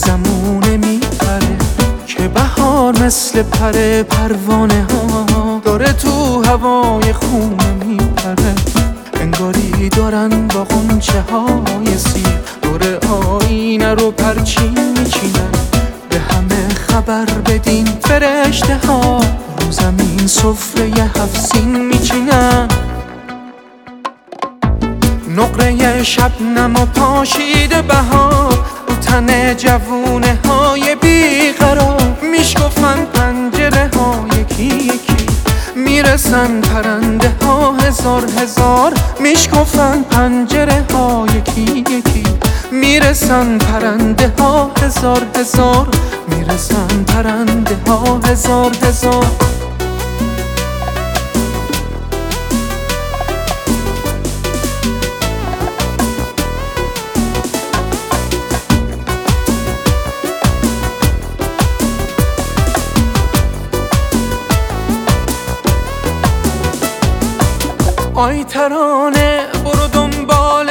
زمونه میپره که بهار مثل پر پروانه ها داره تو هوای خونه میپره. انگاری دارن با غنچه های سیر دور آینه رو پرچین میچینن. به همه خبر بدین فرشته ها رو زمین سفره 7 سین میچینن. نقره شبنم و پاشیده بهار رو تن جوونه های بیقرار. میشکفن پنجره ها یکی یکی میرسن پرنده ها هزار هزار. میشکفن پنجره ها یکی یکی میرسن پرنده ها هزار هزار. میرسن پرنده ها هزار هزار. آی ترانه برو دنبال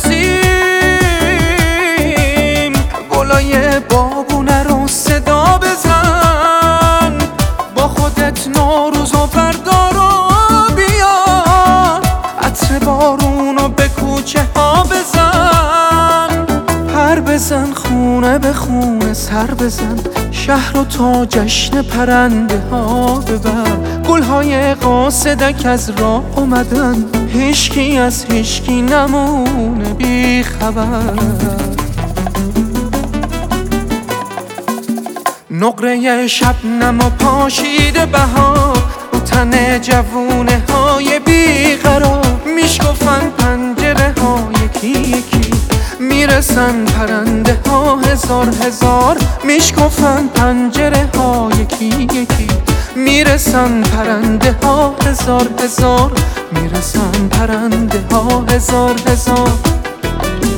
نسیم، گلای بابونه رو صدا بزن. با خودت نوروز و بردار و بیار، عطر بارونو به کوچه ها بزن. پر بزن خونه به خونه سر بزن، شهر رو تا جشن پرنده ها ببر. گلهای قاصدک از راه اومدن، هیچکی از هیچکی نمونه بی خبر. نقره شبنم و پاشیده بهار رو تن جوونه های بیقرار. میشکفن پنجره ها یکی یکی میرسن پرنده ها هزار هزار. میشکفن پنجره ها یکی یکی میرسن پرنده ها هزار هزار. میرسن پرنده ها هزار هزار.